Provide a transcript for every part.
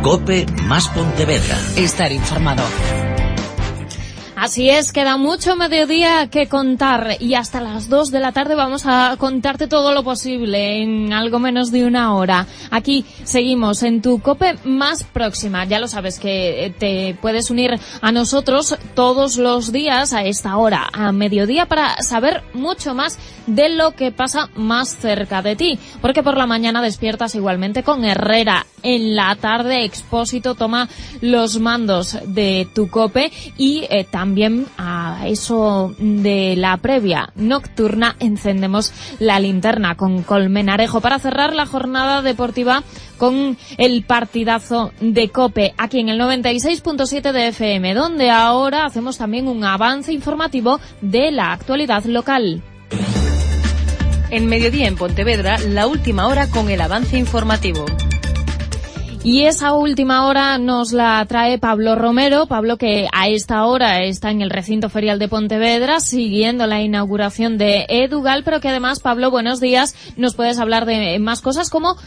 COPE más Pontevedra. Estar informado. Así es, queda mucho mediodía que contar y hasta las 2 de la tarde vamos a contarte todo lo posible en algo menos de una hora. Aquí seguimos en tu COPE más próxima. Ya lo sabes que te puedes unir a nosotros todos los días a esta hora, a mediodía, para saber mucho más de lo que pasa más cerca de ti. Porque por la mañana despiertas igualmente con Herrera. En la tarde Expósito toma los mandos de tu COPE y también a eso de la previa nocturna encendemos la linterna con Colmenarejo para cerrar la jornada deportiva con el partidazo de COPE aquí en el 96.7 de FM, donde ahora hacemos también un avance informativo de la actualidad local. En Mediodía en Pontevedra, la última hora con el avance informativo. Y esa última hora nos la trae Pablo Romero. Pablo, que a esta hora está en el recinto ferial de Pontevedra siguiendo la inauguración de Edugal, pero que además, Pablo, buenos días, nos puedes hablar de más cosas como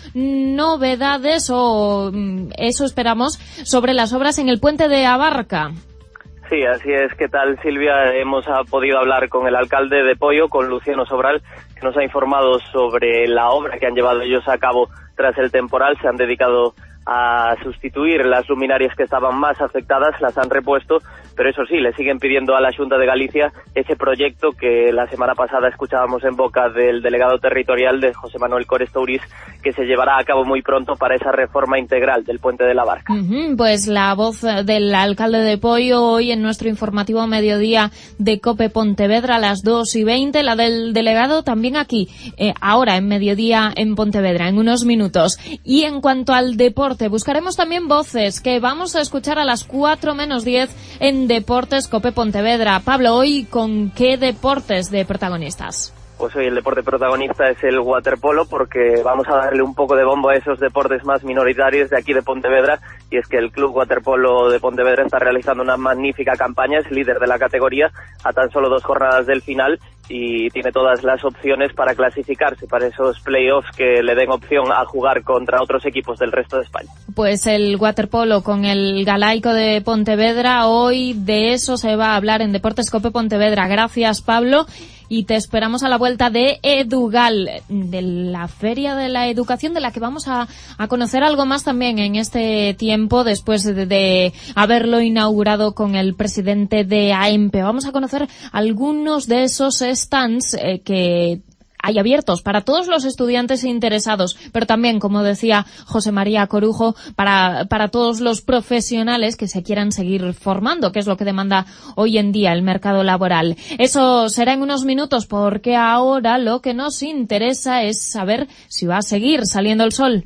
novedades o eso esperamos sobre las obras en el puente de Abarca. Sí, así es. ¿Qué tal, Silvia? Hemos podido hablar con el alcalde de Poio, con Luciano Sobral, que nos ha informado sobre la obra que han llevado ellos a cabo tras el temporal. Se han dedicado a sustituir las luminarias que estaban más afectadas, las han repuesto, pero eso sí, le siguen pidiendo a la Xunta de Galicia ese proyecto que la semana pasada escuchábamos en boca del delegado territorial de José Manuel Cores Touriz, que se llevará a cabo muy pronto para esa reforma integral del puente de la Barca. Pues la voz del alcalde de Poio hoy en nuestro informativo mediodía de COPE Pontevedra a las 2:20, la del delegado también aquí, ahora en mediodía en Pontevedra, en unos minutos. Y en cuanto al deporte, buscaremos también voces que vamos a escuchar a las 4:10 en Deportes COPE Pontevedra. Pablo, hoy ¿con qué deportes de protagonistas? Pues hoy el deporte protagonista es el waterpolo, porque vamos a darle un poco de bombo a esos deportes más minoritarios de aquí de Pontevedra, y es que el Club Waterpolo de Pontevedra está realizando una magnífica campaña, es líder de la categoría a tan solo 2 jornadas del final y tiene todas las opciones para clasificarse para esos playoffs que le den opción a jugar contra otros equipos del resto de España. Pues el waterpolo con el Galaico de Pontevedra, hoy de eso se va a hablar en Deportes COPE Pontevedra. Gracias, Pablo. Y te esperamos a la vuelta de Edugal, de la Feria de la Educación, de la que vamos a conocer algo más también en este tiempo, después de haberlo inaugurado con el presidente de AEMPE. Vamos a conocer algunos de esos stands que hay abiertos para todos los estudiantes interesados, pero también, como decía José María Corujo, para todos los profesionales que se quieran seguir formando, que es lo que demanda hoy en día el mercado laboral. Eso será en unos minutos, porque ahora lo que nos interesa es saber si va a seguir saliendo el sol.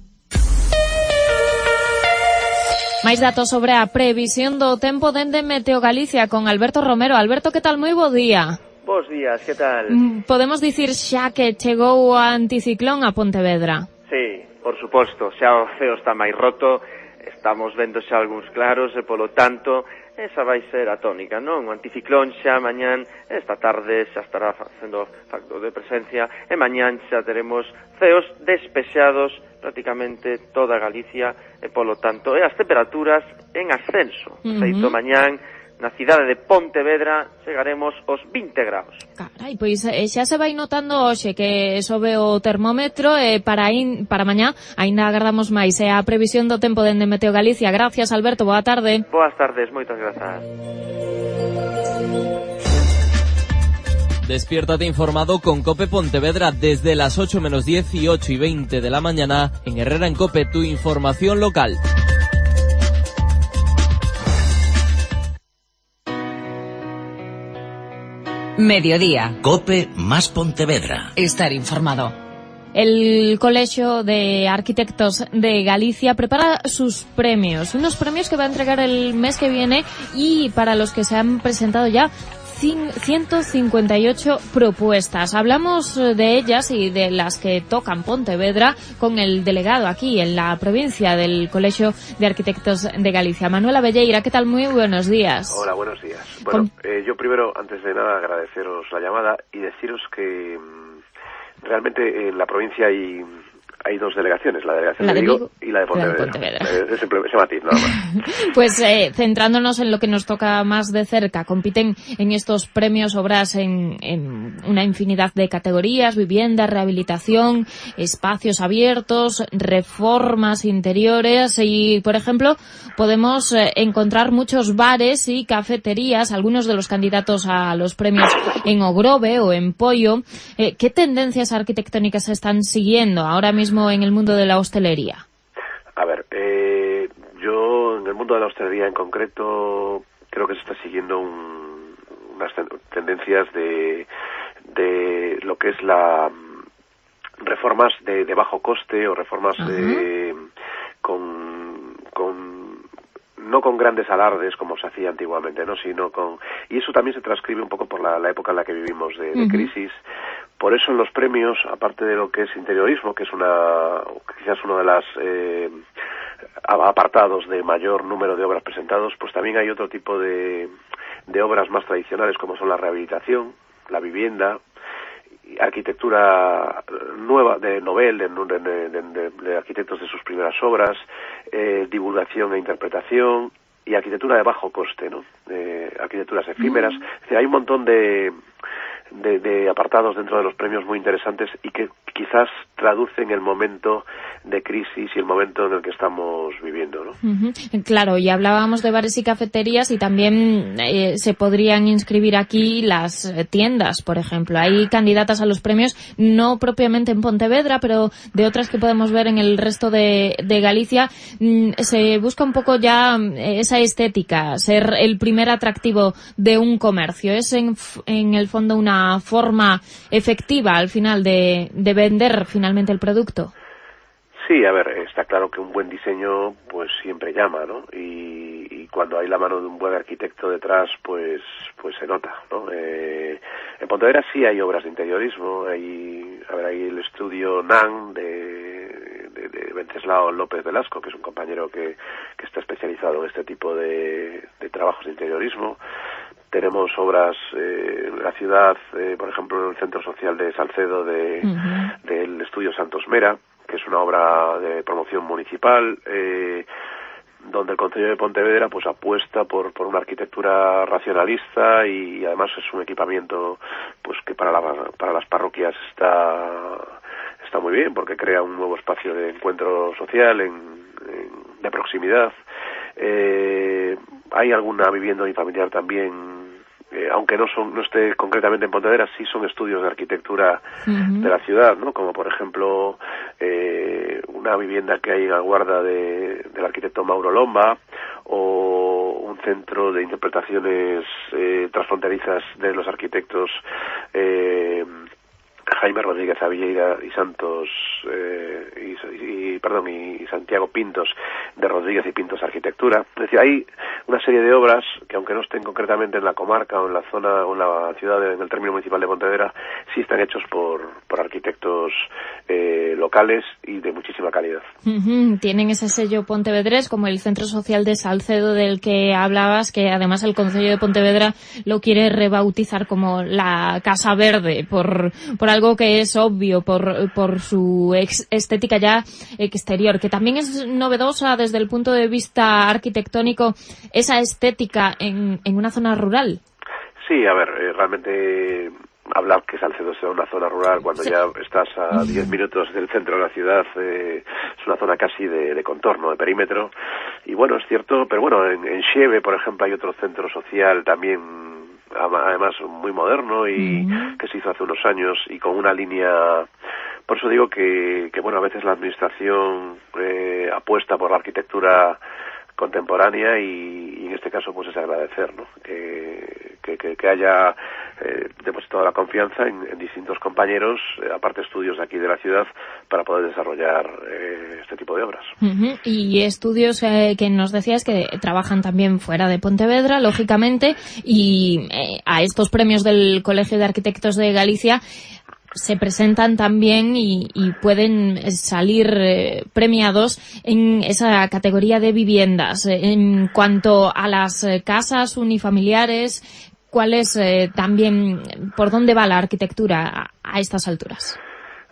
Máis datos sobre a previsión do tempo dende Meteo Galicia con Alberto Romero. Alberto, que tal? Moi bo día. Bos días, que tal? Podemos dicir xa que chegou o anticiclón a Pontevedra? Sí, por suposto, xa o ceo está máis roto, estamos vendo xa algúns claros e polo tanto esa vai ser a tónica, non? O anticiclón xa mañán, esta tarde xa estará facendo facto de presencia e mañán xa teremos ceos despexados prácticamente toda Galicia e polo tanto as temperaturas en ascenso. Feito mañán na cidade de Pontevedra chegaremos aos 20 graus. Carai, pois xa se vai notando hoxe que sobe o termómetro e para mañá aínda agardamos máis. É a previsión do tempo dende Meteo Galicia. Gracias, Alberto, boa tarde. Boas tardes, moitas grazas. Despiértate informado con COPE Pontevedra desde las 8:10 y 8:20 de la mañana en Herrera en COPE, tu información local. Mediodía. COPE más Pontevedra. Estar informado. El Colegio de Arquitectos de Galicia prepara sus premios, unos premios que va a entregar el mes que viene y para los que se han presentado ya 158 propuestas. Hablamos de ellas y de las que tocan Pontevedra con el delegado aquí en la provincia del Colegio de Arquitectos de Galicia, Manuel Abelleira. ¿Qué tal? Muy buenos días. Hola, buenos días. Bueno, yo primero, antes de nada, agradeceros la llamada y deciros que realmente en la provincia hay dos delegaciones, la delegación de Vigo y la de Pontevedra. Ese matiz, nada más. Pues centrándonos en lo que nos toca más de cerca, compiten en estos premios obras en una infinidad de categorías: vivienda, rehabilitación, espacios abiertos, reformas interiores y, por ejemplo, podemos encontrar muchos bares y cafeterías, algunos de los candidatos a los premios en Ogrove o en Poio. ¿Qué tendencias arquitectónicas se están siguiendo ahora mismo en el mundo de la hostelería? A ver, yo en el mundo de la hostelería en concreto creo que se está siguiendo unas tendencias de lo que es la reformas de bajo coste o reformas no con grandes alardes como se hacía antiguamente, ¿no? Sino y eso también se transcribe un poco por la época en la que vivimos de crisis. Por eso en los premios, aparte de lo que es interiorismo, que es quizás uno de las apartados de mayor número de obras presentados, pues también hay otro tipo de obras más tradicionales, como son la rehabilitación, la vivienda, arquitectura nueva de novel, de arquitectos de sus primeras obras, divulgación e interpretación, y arquitectura de bajo coste, ¿no? Arquitecturas efímeras. Es decir, hay un montón de apartados dentro de los premios muy interesantes y que quizás traducen el momento de crisis y el momento en el que estamos viviendo, ¿no? Claro, y hablábamos de bares y cafeterías, y también se podrían inscribir aquí las tiendas, por ejemplo. Hay candidatas a los premios, no propiamente en Pontevedra, pero de otras que podemos ver en el resto de Galicia. Se busca un poco ya esa estética, ser el primer atractivo de un comercio. Es en el fondo una forma efectiva al final de vender finalmente el producto. Sí, a ver, está claro que un buen diseño pues siempre llama, ¿no? Y cuando hay la mano de un buen arquitecto detrás, pues se nota, ¿no? En Pontevedra sí hay obras de interiorismo, hay el estudio NAN de Venceslao López Velasco, que es un compañero que está especializado en este tipo de trabajos de interiorismo. Tenemos obras en la ciudad, por ejemplo, en el Centro Social de Salcedo del Estudio Santos Mera, que es una obra de promoción municipal, donde el Concello de Pontevedra pues apuesta por una arquitectura racionalista, y además es un equipamiento pues que para las parroquias está muy bien, porque crea un nuevo espacio de encuentro social de proximidad. Hay alguna vivienda unifamiliar también, aunque no esté concretamente en Pontevedra, sí son estudios de arquitectura de la ciudad, ¿no? Como por ejemplo una vivienda que hay en Aguarda del arquitecto Mauro Lomba, o un centro de interpretaciones transfronterizas de los arquitectos Jaime Rodríguez Avilleira y Santiago Pintos, de Rodríguez y Pintos Arquitectura. Es decir, hay una serie de obras que, aunque no estén concretamente en la comarca o en la zona o en la ciudad, en el término municipal de Pontevedra, sí están hechos por arquitectos locales y de muchísima calidad. Tienen ese sello pontevedrés, como el Centro Social de Salcedo del que hablabas, que además el Concello de Pontevedra lo quiere rebautizar como la Casa Verde, por algo que es obvio, por su estética ya exterior, que también es novedosa desde el punto de vista arquitectónico, esa estética en una zona rural. Sí, a ver, realmente hablar que Salcedo sea una zona rural cuando ya estás a 10 minutos del centro de la ciudad, es una zona casi de contorno, de perímetro, y bueno, es cierto, pero bueno, en Xeve, por ejemplo, hay otro centro social también, además muy moderno, y que se hizo hace unos años, y con una línea. Por eso digo que bueno, a veces la administración apuesta por la arquitectura contemporánea, y en este caso pues es agradecer, ¿no? Que haya depositado la confianza en distintos compañeros, aparte estudios de aquí de la ciudad, para poder desarrollar este tipo de obras. Y estudios que nos decías que trabajan también fuera de Pontevedra, lógicamente, y a estos premios del Colegio de Arquitectos de Galicia se presentan también y pueden salir premiados en esa categoría de viviendas. En cuanto a las casas unifamiliares, ¿cuál es también, por dónde va la arquitectura a estas alturas?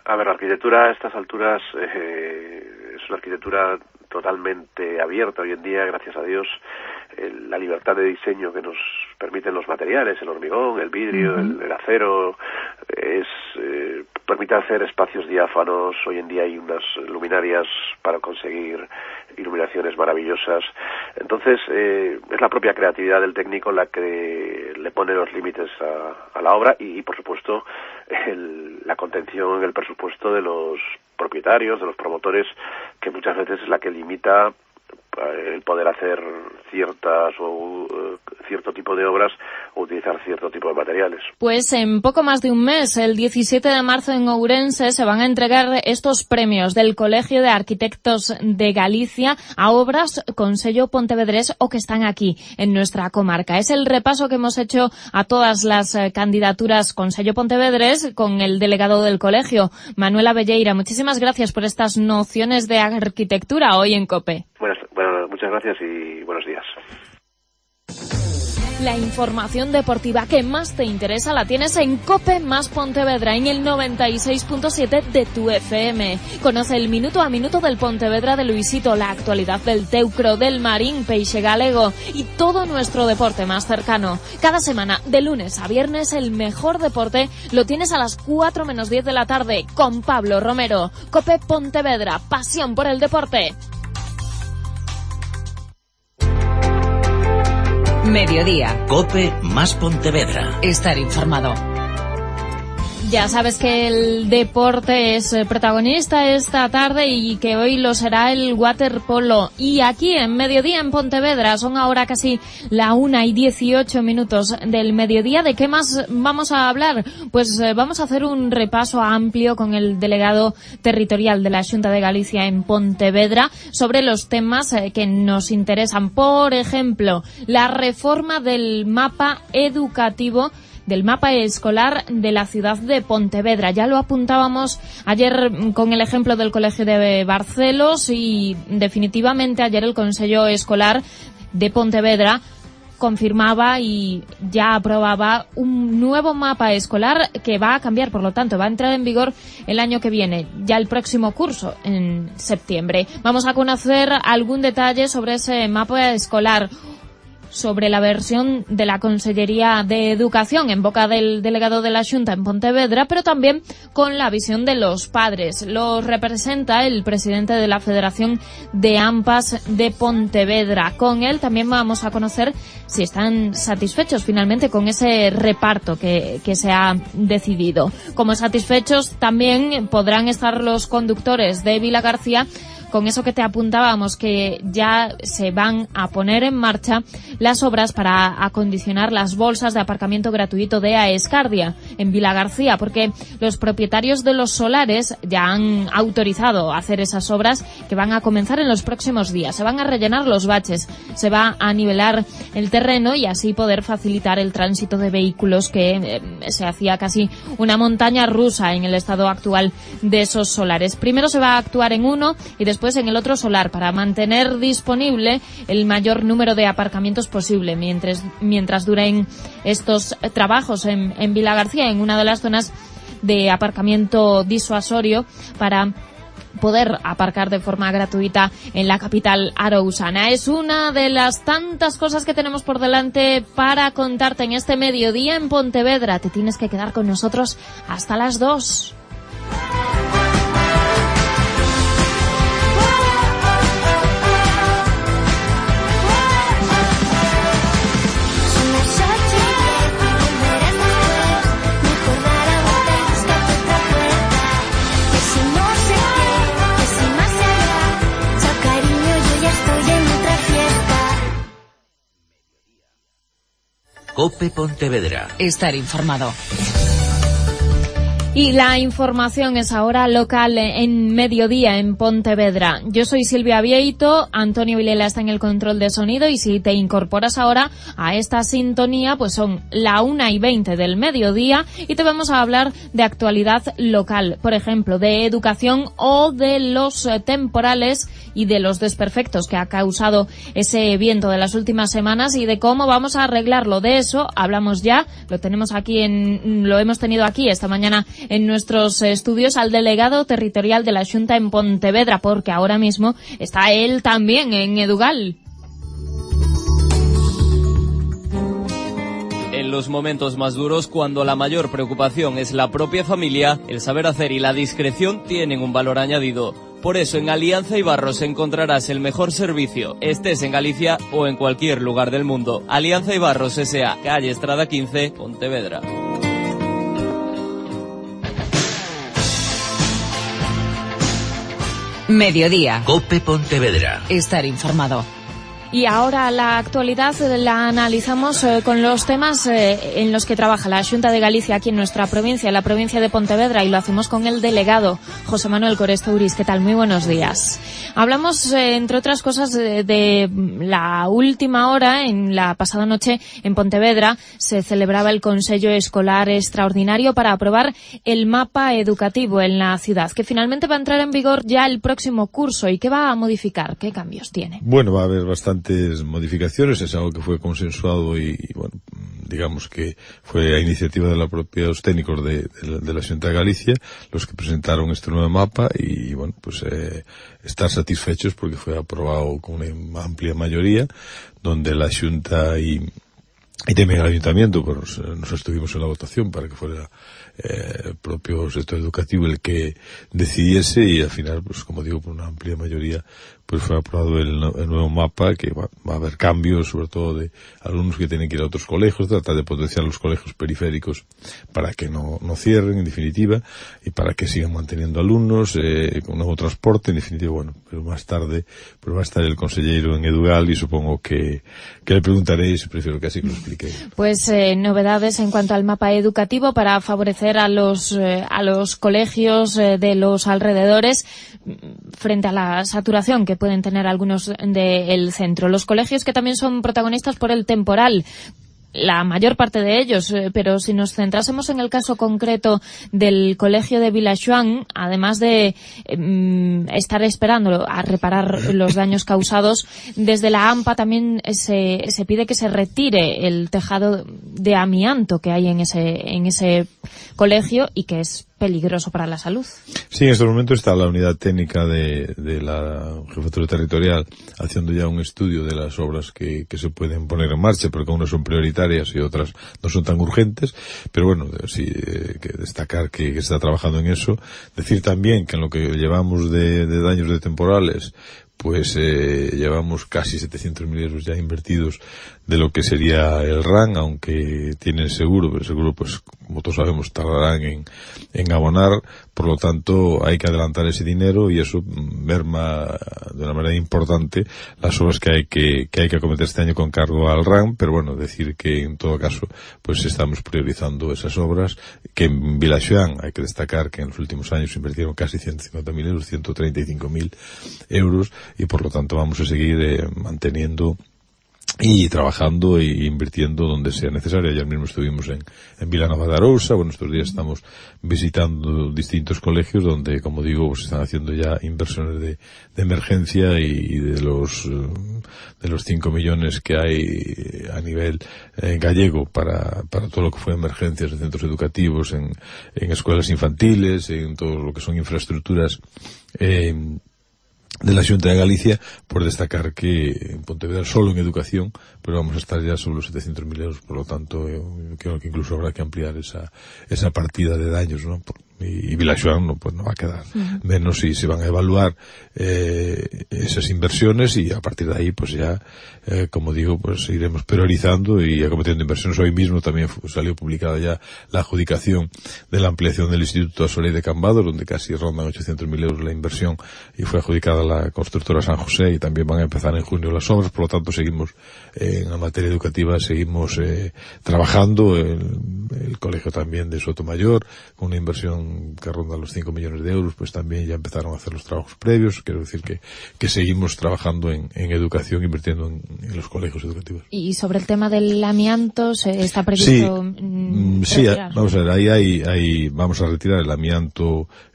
A ver, la arquitectura a estas alturas es una arquitectura totalmente abierta hoy en día, gracias a Dios. La libertad de diseño que nos permiten los materiales, el hormigón, el vidrio, el acero, permite hacer espacios diáfanos. Hoy en día hay unas luminarias para conseguir iluminaciones maravillosas. Entonces, es la propia creatividad del técnico la que le pone los límites a la obra y por supuesto, la contención en el presupuesto de los propietarios, de los promotores, que muchas veces es la que limita el poder hacer cierto tipo de obras o utilizar cierto tipo de materiales. Pues en poco más de un mes, el 17 de marzo en Ourense, se van a entregar estos premios del Colegio de Arquitectos de Galicia a obras con sello pontevedrés o que están aquí en nuestra comarca. Es el repaso que hemos hecho a todas las candidaturas con sello pontevedrés con el delegado del colegio, Manuel Abelleira. Muchísimas gracias por estas nociones de arquitectura hoy en COPE. Bueno, muchas gracias y buenos días. La información deportiva que más te interesa la tienes en COPE más Pontevedra, en el 96.7 de tu FM. Conoce el minuto a minuto del Pontevedra de Luisito, la actualidad del Teucro, del Marín, Peixe Galego y todo nuestro deporte más cercano. Cada semana, de lunes a viernes, el mejor deporte lo tienes a las 4 menos 10 de la tarde con Pablo Romero. COPE Pontevedra, pasión por el deporte. Mediodía. COPE más Pontevedra. Estar informado. Ya sabes que el deporte es protagonista esta tarde y que hoy lo será el waterpolo. Y aquí en Mediodía en Pontevedra son ahora casi la 1:18 del mediodía. ¿De qué más vamos a hablar? Pues vamos a hacer un repaso amplio con el delegado territorial de la Xunta de Galicia en Pontevedra sobre los temas que nos interesan. Por ejemplo, la reforma del mapa educativo, del mapa escolar de la ciudad de Pontevedra. Ya lo apuntábamos ayer con el ejemplo del Colegio de Barcelos y definitivamente ayer el Consello Escolar de Pontevedra confirmaba y ya aprobaba un nuevo mapa escolar que va a cambiar, por lo tanto va a entrar en vigor el año que viene, ya el próximo curso en septiembre. Vamos a conocer algún detalle sobre ese mapa escolar, sobre la versión de la Consellería de Educación en boca del delegado de la Xunta en Pontevedra, pero también con la visión de los padres. Lo representa el presidente de la Federación de AMPAs de Pontevedra. Con él también vamos a conocer si están satisfechos finalmente con ese reparto que se ha decidido. Como satisfechos también podrán estar los conductores de Vilagarcía, con eso que te apuntábamos, que ya se van a poner en marcha las obras para acondicionar las bolsas de aparcamiento gratuito de Aescardia en Vilagarcía, porque los propietarios de los solares ya han autorizado hacer esas obras que van a comenzar en los próximos días. Se van a rellenar los baches, se va a nivelar el terreno y así poder facilitar el tránsito de vehículos, que se hacía casi una montaña rusa en el estado actual de esos solares. Primero se va a actuar en uno y después en el otro solar para mantener disponible el mayor número de aparcamientos posible mientras duren estos trabajos en Vilagarcía, en una de las zonas de aparcamiento disuasorio para poder aparcar de forma gratuita en la capital arousana. Es una de las tantas cosas que tenemos por delante para contarte en este mediodía en Pontevedra. Te tienes que quedar con nosotros hasta las 2. COPE Pontevedra. Estar informado. Y la información es ahora local en Mediodía en Pontevedra. Yo soy Silvia Vieito, Antonio Vilela está en el control de sonido y si te incorporas ahora a esta sintonía, pues son la 1:20 del mediodía y te vamos a hablar de actualidad local, por ejemplo, de educación o de los temporales y de los desperfectos que ha causado ese viento de las últimas semanas y de cómo vamos a arreglarlo. De eso hablamos ya, lo hemos tenido aquí esta mañana en nuestros estudios al delegado territorial de la Xunta en Pontevedra, porque ahora mismo está él también en Edugal. En los momentos más duros, cuando la mayor preocupación es la propia familia, el saber hacer y la discreción tienen un valor añadido. Por eso en Alianza Ibarros encontrarás el mejor servicio, estés en Galicia o en cualquier lugar del mundo. Alianza Ibarros S.A., calle Estrada 15, Pontevedra. Mediodía. COPE Pontevedra. Estar informado. Y ahora la actualidad la analizamos con los temas en los que trabaja la Xunta de Galicia aquí en nuestra provincia, en la provincia de Pontevedra, y lo hacemos con el delegado, José Manuel Coresto Uriz. ¿Qué tal? Muy buenos días. Hablamos, entre otras cosas, de la última hora. En la pasada noche en Pontevedra se celebraba el Consello Escolar Extraordinario para aprobar el mapa educativo en la ciudad, que finalmente va a entrar en vigor ya el próximo curso. ¿Y qué va a modificar? ¿Qué cambios tiene? Bueno, va a haber bastantes modificaciones, es algo que fue consensuado y bueno, digamos que fue a iniciativa de los propios técnicos de la Xunta de Galicia los que presentaron este nuevo mapa y bueno, pues estar satisfechos porque fue aprobado con una amplia mayoría, donde la Xunta y también el Ayuntamiento, pues nos estuvimos en la votación para que fuera el propio sector educativo el que decidiese, y al final, pues como digo, por una amplia mayoría, pues fue aprobado el nuevo mapa, que va a haber cambios, sobre todo de alumnos que tienen que ir a otros colegios, tratar de potenciar los colegios periféricos para que no cierren, en definitiva, y para que sigan manteniendo alumnos, con nuevo transporte, en definitiva, bueno, pero más tarde, pues va a estar el consellero en Edugal y supongo que le preguntaréis, prefiero que así que lo explique. Pues novedades en cuanto al mapa educativo para favorecer a los colegios de los alrededores frente a la saturación que pueden tener algunos del centro. Los colegios que también son protagonistas por el temporal, la mayor parte de ellos, pero si nos centrásemos en el caso concreto del colegio de Vilaxuán, además de estar esperando a reparar los daños causados, desde la AMPA también se pide que se retire el tejado de amianto que hay en ese colegio y que es peligroso para la salud. Sí, en este momento está la unidad técnica de la Jefatura Territorial haciendo ya un estudio de las obras que se pueden poner en marcha, porque unas son prioritarias y otras no son tan urgentes, pero bueno, sí, que destacar que se está trabajando en eso. Decir también que en lo que llevamos de daños de temporales, pues llevamos casi 700.000 euros ya invertidos de lo que sería el RAN, aunque tienen seguro, pero el seguro, pues como todos sabemos, tardarán en abonar, por lo tanto hay que adelantar ese dinero y eso merma de una manera importante las obras que hay que acometer este año con cargo al RAN, pero bueno, decir que en todo caso pues estamos priorizando esas obras, que en Vilaxuán hay que destacar que en los últimos años se invirtieron casi 150.000 euros, 135.000 euros, y por lo tanto vamos a seguir manteniendo y trabajando e invirtiendo donde sea necesario. Ayer mismo estuvimos en Vilanova de Arousa. Bueno, estos días estamos visitando distintos colegios donde, como digo, pues están haciendo ya inversiones de emergencia, y de los 5 millones que hay a nivel gallego para todo lo que fue emergencias en centros educativos, en escuelas infantiles, en todo lo que son infraestructuras de la Xunta de Galicia, por destacar que en Pontevedra solo en educación pero vamos a estar ya sobre los 700.000 euros, por lo tanto creo que incluso habrá que ampliar esa partida de daños, ¿no? Y Vilaxuán no va a quedar menos, y se van a evaluar esas inversiones, y a partir de ahí pues ya como digo, pues iremos priorizando y acometiendo inversiones. Hoy mismo también salió publicada ya la adjudicación de la ampliación del Instituto Asolé de Cambados, donde casi rondan 800.000 euros la inversión, y fue adjudicada la constructora San José, y también van a empezar en junio las obras. Por lo tanto seguimos en la materia educativa, seguimos trabajando. El colegio también de Sotomayor, con una inversión que ronda los 5 millones de euros, pues también ya empezaron a hacer los trabajos previos. Quiero decir que seguimos trabajando en educación, invirtiendo en los colegios educativos. Y sobre el tema del amianto, ¿se está previsto? Sí, vamos a ver, ahí vamos a retirar el amianto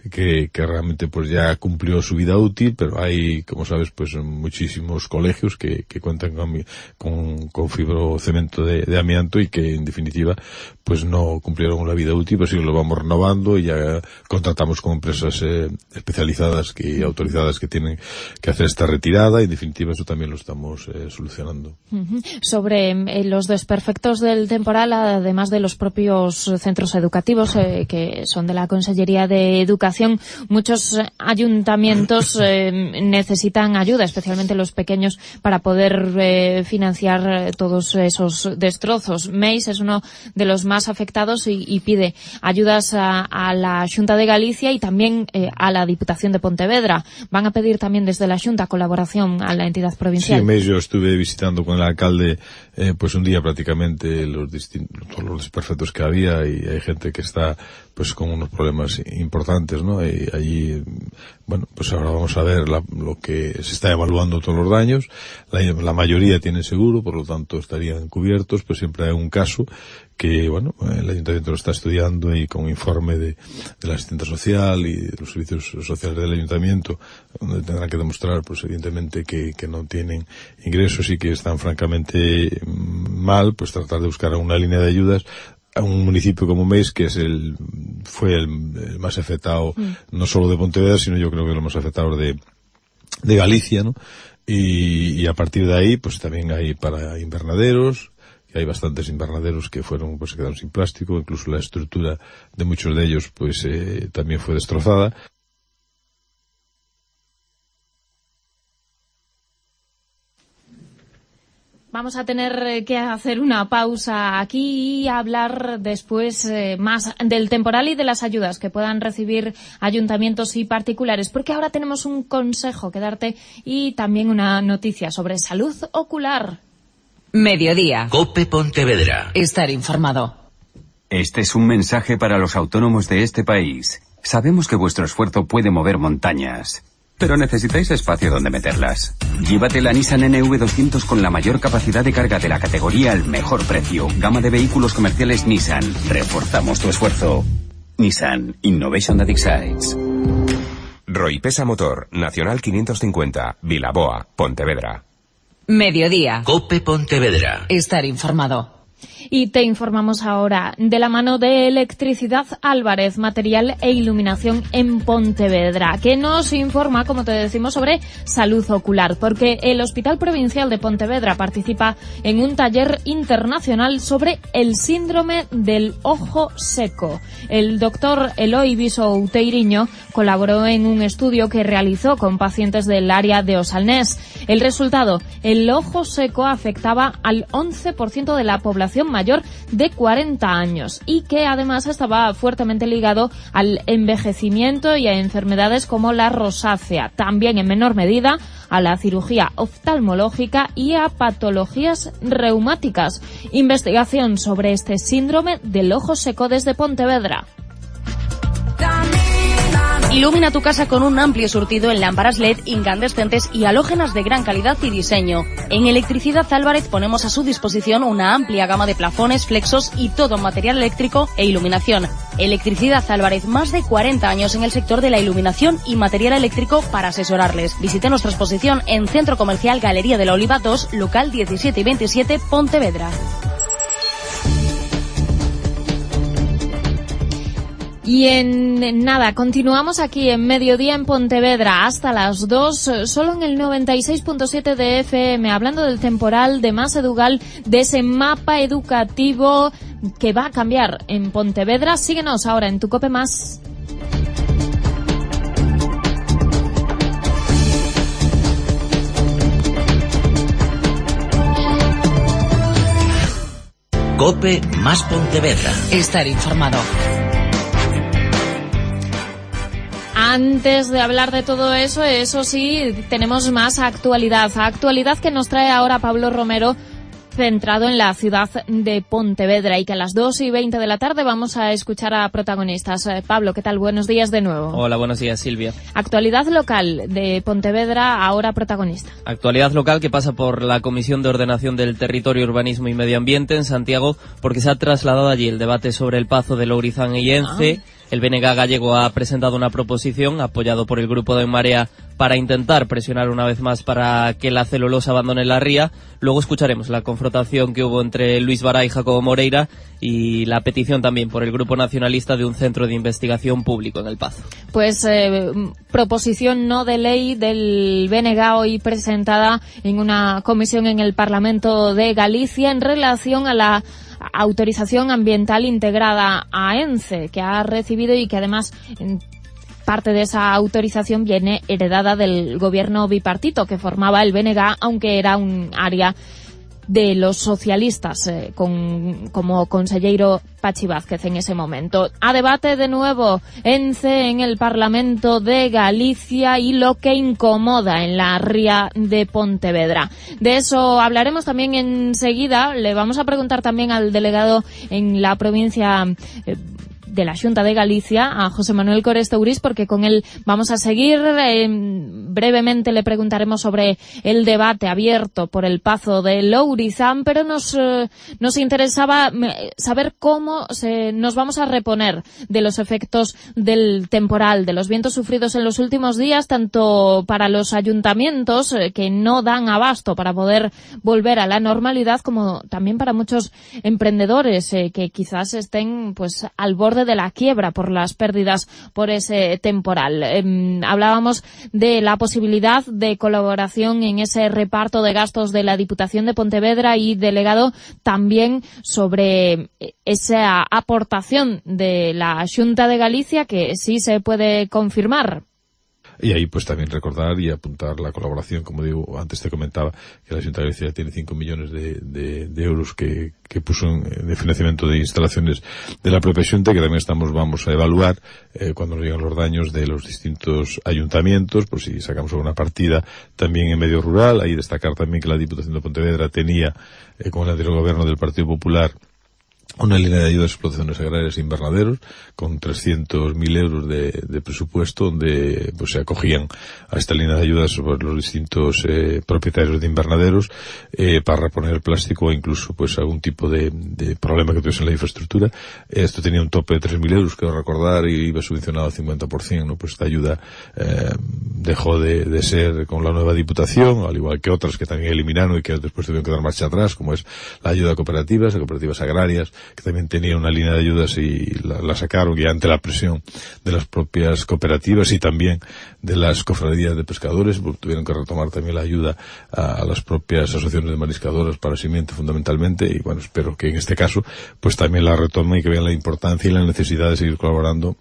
que realmente pues ya cumplió su vida útil, pero hay, como sabes, pues muchísimos colegios que cuentan con fibrocemento de amianto y que en definitiva pues no cumplieron la vida útil, pero sí lo vamos renovando y ya contratamos con empresas especializadas y autorizadas que tienen que hacer esta retirada y en definitiva eso también lo estamos solucionando. Sobre los desperfectos del temporal, además de los propios centros educativos que son de la Consellería de Educación, muchos ayuntamientos necesitan ayuda, especialmente los pequeños, para poder financiar todos esos destrozos. MEIS es uno de los más afectados y pide ayudas a la Xunta de Galicia y también a la Diputación de Pontevedra. Van a pedir también desde la Xunta colaboración a la entidad provincial. Sí, MEIS yo estuve visitando con el alcalde pues un día prácticamente todos los desperfectos que había y hay gente que está pues con unos problemas importantes, ¿no? Y allí, bueno, pues ahora vamos a ver lo que se está evaluando todos los daños. La mayoría tienen seguro, por lo tanto estarían cubiertos, pero siempre hay un caso que, bueno, el ayuntamiento lo está estudiando y con informe de la asistente social y de los servicios sociales del ayuntamiento, donde tendrán que demostrar, pues evidentemente que no tienen ingresos y que están francamente mal, pues tratar de buscar una línea de ayudas a un municipio como MEIS, que fue el más afectado, no solo de Pontevedra, sino yo creo que lo más afectado de Galicia, ¿no? Y a partir de ahí, pues también hay para invernaderos, que hay bastantes invernaderos que pues se quedaron sin plástico, incluso la estructura de muchos de ellos, pues también fue destrozada. Vamos a tener que hacer una pausa aquí y hablar después más del temporal y de las ayudas que puedan recibir ayuntamientos y particulares, porque ahora tenemos un consejo que darte y también una noticia sobre salud ocular. Mediodía. COPE Pontevedra. Estar informado. Este es un mensaje para los autónomos de este país. Sabemos que vuestro esfuerzo puede mover montañas, pero necesitáis espacio donde meterlas. Llévate la Nissan NV200 con la mayor capacidad de carga de la categoría al mejor precio. Gama de vehículos comerciales Nissan. Reforzamos tu esfuerzo. Nissan Innovation that excites. Roipesa Motor, Nacional 550, Vilaboa, Pontevedra. Mediodía. COPE Pontevedra. Estar informado. Y te informamos ahora de la mano de Electricidad Álvarez, material e iluminación en Pontevedra, que nos informa, como te decimos, sobre salud ocular, porque el Hospital Provincial de Pontevedra participa en un taller internacional sobre el síndrome del ojo seco. El doctor Eloy Viso Outeiriño colaboró en un estudio que realizó con pacientes del área de Osalnés. El resultado, el ojo seco afectaba al 11% de la población mayor de 40 años y que además estaba fuertemente ligado al envejecimiento y a enfermedades como la rosácea, también en menor medida a la cirugía oftalmológica y a patologías reumáticas. Investigación sobre este síndrome del ojo seco desde Pontevedra. Ilumina tu casa con un amplio surtido en lámparas LED incandescentes y halógenas de gran calidad y diseño. En Electricidad Álvarez ponemos a su disposición una amplia gama de plafones, flexos y todo material eléctrico e iluminación. Electricidad Álvarez, más de 40 años en el sector de la iluminación y material eléctrico para asesorarles. Visite nuestra exposición en Centro Comercial Galería de la Oliva 2, local 17 y 27, Pontevedra. Y en nada, continuamos aquí en Mediodía en Pontevedra hasta las 2, solo en el 96.7 de FM, hablando del temporal de Masedugal, de ese mapa educativo que va a cambiar en Pontevedra. Síguenos ahora en tu COPE Más. COPE Más Pontevedra. Estar informado. Antes de hablar de todo eso, eso sí, tenemos más actualidad. Actualidad que nos trae ahora Pablo Romero, centrado en la ciudad de Pontevedra, y que a las 2:20 de la tarde vamos a escuchar a protagonistas. Pablo, ¿qué tal? Buenos días de nuevo. Hola, buenos días, Silvia. Actualidad local de Pontevedra, ahora protagonista. Actualidad local que pasa por la Comisión de Ordenación del Territorio, Urbanismo y Medio Ambiente en Santiago, porque se ha trasladado allí el debate sobre el Pazo de Lourizán y Ence. El BNG gallego ha presentado una proposición, apoyado por el grupo de En Marea, para intentar presionar una vez más para que la celulosa abandone la ría. Luego escucharemos la confrontación que hubo entre Luis Bará y Jacobo Moreira y la petición también por el grupo nacionalista de un centro de investigación público en El Pazo. Pues proposición no de ley del BNG hoy presentada en una comisión en el Parlamento de Galicia en relación a la autorización ambiental integrada a ENCE, que ha recibido y que además parte de esa autorización viene heredada del gobierno bipartito que formaba el BNG, aunque era un área de los socialistas, como conselleiro Pachi Vázquez en ese momento. A debate de nuevo ENCE en el Parlamento de Galicia y lo que incomoda en la ría de Pontevedra. De eso hablaremos también enseguida. Le vamos a preguntar también al delegado en la provincia de la Xunta de Galicia, a José Manuel Coresteurís, porque con él vamos a seguir. Brevemente le preguntaremos sobre el debate abierto por el Pazo de Lourizán, pero nos interesaba saber cómo nos vamos a reponer de los efectos del temporal, de los vientos sufridos en los últimos días, tanto para los ayuntamientos que no dan abasto para poder volver a la normalidad, como también para muchos emprendedores que quizás estén pues al borde de la quiebra por las pérdidas por ese temporal. Hablábamos de la posibilidad de colaboración en ese reparto de gastos de la Diputación de Pontevedra y, delegado, también sobre esa aportación de la Xunta de Galicia que sí se puede confirmar. Y ahí pues también recordar y apuntar la colaboración, como digo, antes te comentaba que la Xunta de Galicia tiene 5 millones de euros que puso de financiamiento de instalaciones de la propia Xunta, que también vamos a evaluar cuando nos llegan los daños de los distintos ayuntamientos, pues si sacamos alguna partida también en medio rural. Ahí destacar también que la Diputación de Pontevedra tenía, con el anterior gobierno del Partido Popular, una línea de ayudas a explotaciones agrarias e invernaderos con 300.000 euros de presupuesto, donde pues se acogían a esta línea de ayudas por los distintos propietarios de invernaderos para reponer el plástico o incluso pues algún tipo de problema que tuviese en la infraestructura. Esto tenía un tope de 3.000 euros, quiero recordar, y iba subvencionado al 50%, ¿no? Pues esta ayuda dejó de ser con la nueva Diputación, al igual que otras que también eliminaron y que después tuvieron que dar marcha atrás, como es la ayuda a cooperativas agrarias, que también tenía una línea de ayudas y la sacaron, y ante la presión de las propias cooperativas y también de las cofradías de pescadores, pues, tuvieron que retomar también la ayuda a las propias asociaciones de mariscadoras para simiente fundamentalmente, y bueno, espero que en este caso pues también la retomen y que vean la importancia y la necesidad de seguir colaborando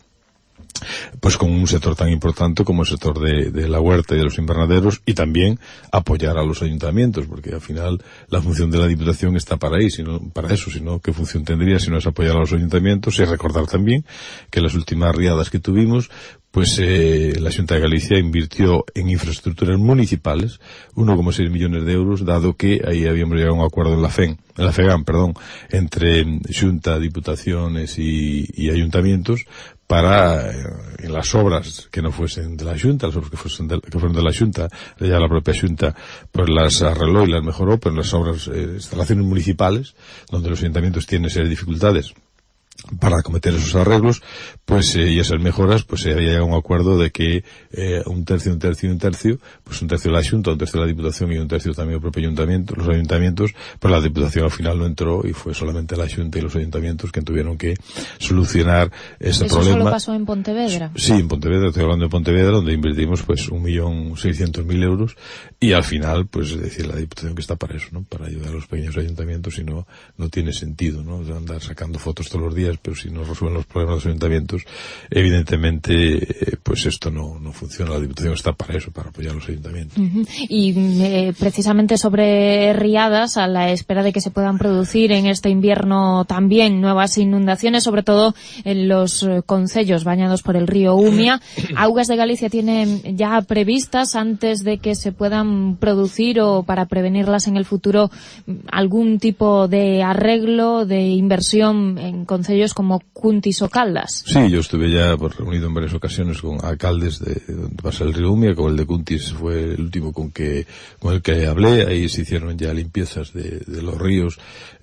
pues con un sector tan importante como el sector de la huerta y de los invernaderos, y también apoyar a los ayuntamientos, porque al final la función de la Diputación está para eso, sino ¿qué función tendría si no es apoyar a los ayuntamientos? Y recordar también que las últimas riadas que tuvimos, pues la Xunta de Galicia invirtió en infraestructuras municipales 1,6 millones de euros, dado que ahí habíamos llegado a un acuerdo en la FEGAM, entre Xunta, Diputaciones y ayuntamientos, para en las obras que no fuesen de la Xunta, las obras que fueron de la Xunta, ya la propia Xunta pues las arregló y las mejoró, pero en las obras, instalaciones municipales, donde los ayuntamientos tienen serias dificultades para acometer esos arreglos, pues y esas mejoras, pues se había llegado a un acuerdo de que un tercio, pues un tercio de la Xunta, un tercio de la Diputación y un tercio también el propio ayuntamiento, los ayuntamientos, pues la Diputación al final no entró y fue solamente la Xunta y los ayuntamientos que tuvieron que solucionar ese problema. ¿Eso solo pasó en Pontevedra? Sí, en Pontevedra, estoy hablando de Pontevedra, donde invertimos pues 1.600.000 euros, y al final, pues es decir, la Diputación que está para eso, ¿no? Para ayudar a los pequeños ayuntamientos, y no tiene sentido, ¿no? De andar sacando fotos todos los días, pero si no resuelven los problemas de los ayuntamientos, evidentemente, pues esto no funciona. La Diputación está para eso, para apoyar a los ayuntamientos. Uh-huh. Y precisamente sobre riadas, a la espera de que se puedan producir en este invierno también nuevas inundaciones, sobre todo en los concellos bañados por el río Umia. Augas de Galicia tiene ya previstas, antes de que se puedan producir o para prevenirlas en el futuro, algún tipo de arreglo, de inversión en concellos concellos como Cuntis o Caldas. Sí, yo estuve ya reunido en varias ocasiones con alcaldes de donde pasa el río Umia, con el de Cuntis fue el último con el que hablé. Ahí se hicieron ya limpiezas de los ríos,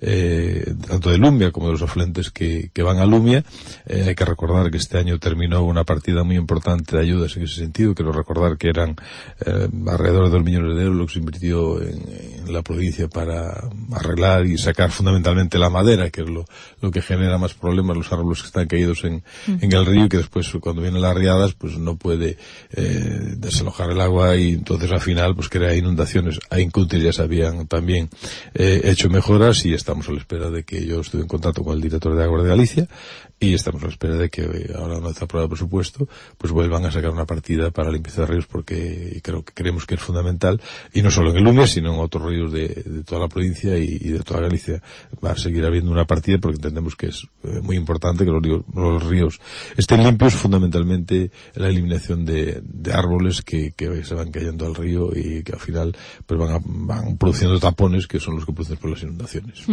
tanto del Umia como de los afluentes que van al Umia. Hay que recordar que este año terminó una partida muy importante de ayudas en ese sentido. Quiero recordar que eran alrededor de 2 millones de euros lo que se invirtió en la provincia para arreglar y sacar fundamentalmente la madera, que es lo que genera más problemas, los árboles que están caídos en el río, que después cuando vienen las riadas pues no puede desalojar el agua, y entonces al final pues crea inundaciones. Ahí en Cuntis ya se habían también hecho mejoras, y estamos a la espera de que, yo estuve en contacto con el director de Aguas de Galicia, y estamos a la espera de que ahora, una vez aprobado el presupuesto, pues vuelvan a sacar una partida para limpieza de ríos, porque creemos que es fundamental, y no solo en el Umia, sino en otros ríos de toda la provincia y de toda Galicia. Va a seguir habiendo una partida porque entendemos que es muy importante que los ríos estén limpios, fundamentalmente la eliminación de árboles que se van cayendo al río y que al final pues van produciendo tapones, que son los que producen por las inundaciones.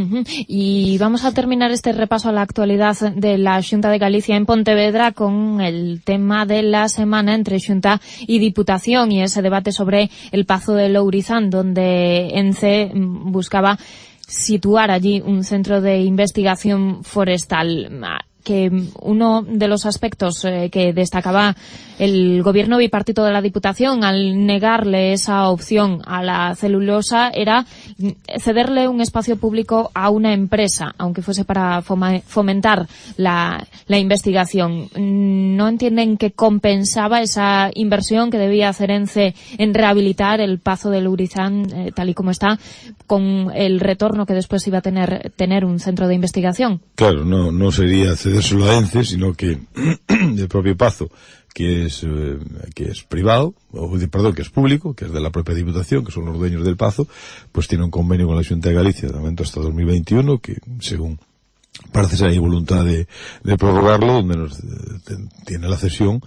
Y vamos a terminar este repaso a la actualidad de la Xunta de Galicia en Pontevedra con el tema de la semana entre Xunta y Diputación, y ese debate sobre el Pazo de Lourizán, donde ENCE buscaba situar allí un centro de investigación forestal. Que uno de los aspectos que destacaba el gobierno bipartito de la Diputación al negarle esa opción a la celulosa era cederle un espacio público a una empresa, aunque fuese para fomentar la investigación. ¿No entienden que compensaba esa inversión que debía hacer ENCE en rehabilitar el Pazo de Lourizán tal y como está, con el retorno que después iba a tener un centro de investigación? Claro, no sería cedérselo a ENCE, sino que el propio Pazo, que es privado, que es público, que es de la propia Diputación, que son los dueños del Pazo, pues tiene un convenio con la Xunta de Galicia de momento hasta 2021, que según parece ser hay voluntad de prorrogarlo, donde tiene la cesión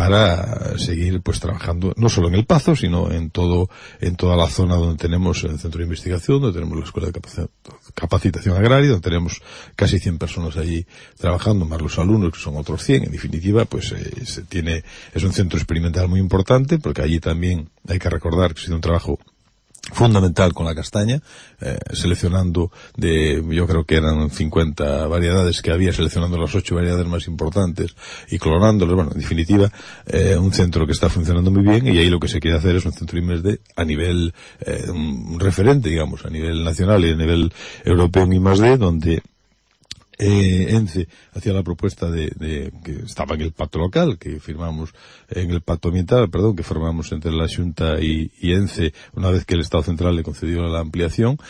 para seguir pues trabajando no solo en el Pazo, sino en toda la zona donde tenemos el centro de investigación, donde tenemos la escuela de capacitación agraria, donde tenemos casi 100 personas allí trabajando, más los alumnos, que son otros 100. En definitiva, pues es un centro experimental muy importante, porque allí también hay que recordar que ha sido un trabajo fundamental con la castaña, seleccionando yo creo que eran 50 variedades que había, seleccionando las 8 variedades más importantes y clonándolas. Bueno, en definitiva, un centro que está funcionando muy bien, y ahí lo que se quiere hacer es un centro I+D a nivel, un referente, digamos, a nivel nacional y a nivel europeo en I+D, donde ENCE hacía la propuesta de que estaba en el pacto local, que firmamos en el pacto ambiental, que formamos entre la Xunta y ENCE, una vez que el Estado Central le concedió la ampliación,